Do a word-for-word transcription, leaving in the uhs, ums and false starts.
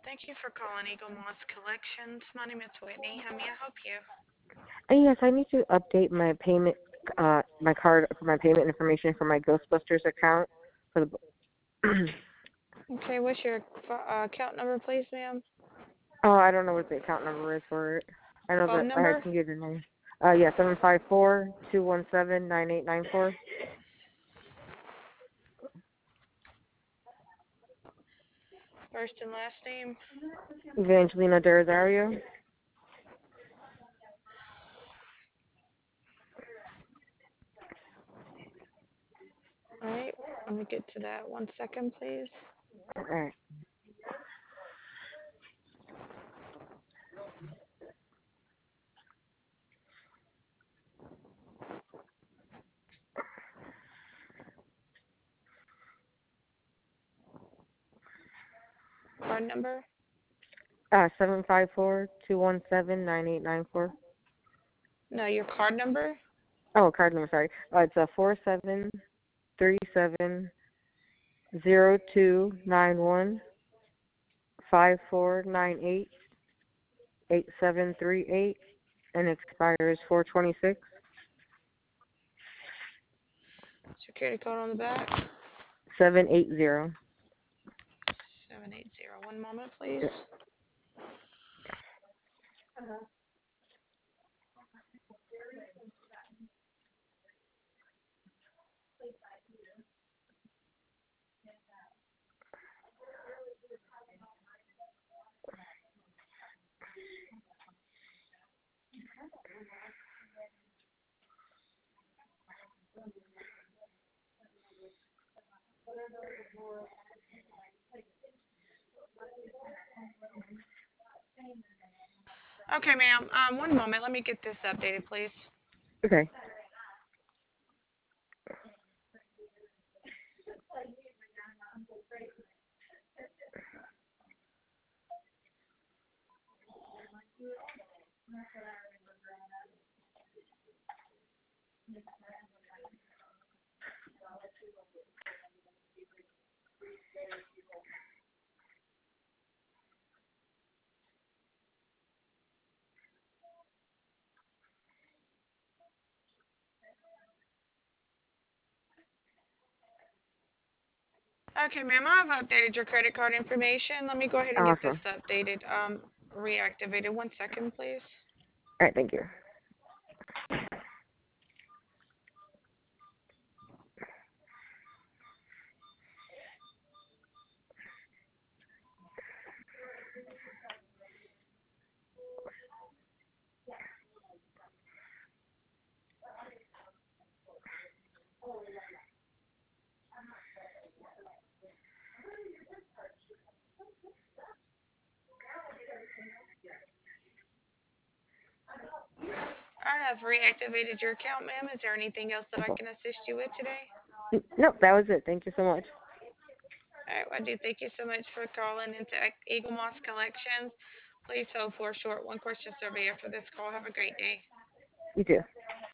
Thank you for calling Eagle Moss Collections. My name is Whitney. How may I help you? Uh, yes, I need to update my payment, uh, my card for my payment information for my Ghostbusters account. For the Okay, what's your uh, account number, please, ma'am? oh, I don't know what the account number is for it. I know Phone that I number? can give your name. Uh, yeah, seven five four two one seven nine eight nine four. First and last name? Evangelina De Rosario. All right, let me get to that. One second, please. All right. Card number? Uh, seven five four two one seven nine eight nine four. No, your card number? Oh, card number. Sorry. Uh, it's a four seven three seven zero two nine one five four nine eight eight seven three eight, and expires four twenty six. Security code on the back? Seven eight zero. seven eight zero. One moment, please. Okay, ma'am. Um, one moment. Let me get this updated, please. Okay. Okay, ma'am. I've updated your credit card information. Let me go ahead and get Awesome. this updated. Um, reactivated. One second, please. All right. Thank you. I have reactivated your account, ma'am. Is there anything else that I Awesome. can assist you with today? N- Nope. That was it. Thank you so much. All right, well, I do thank you so much for calling into Eagle Moss Collections. Please hold for a short one question survey after this call. Have a great day. You too.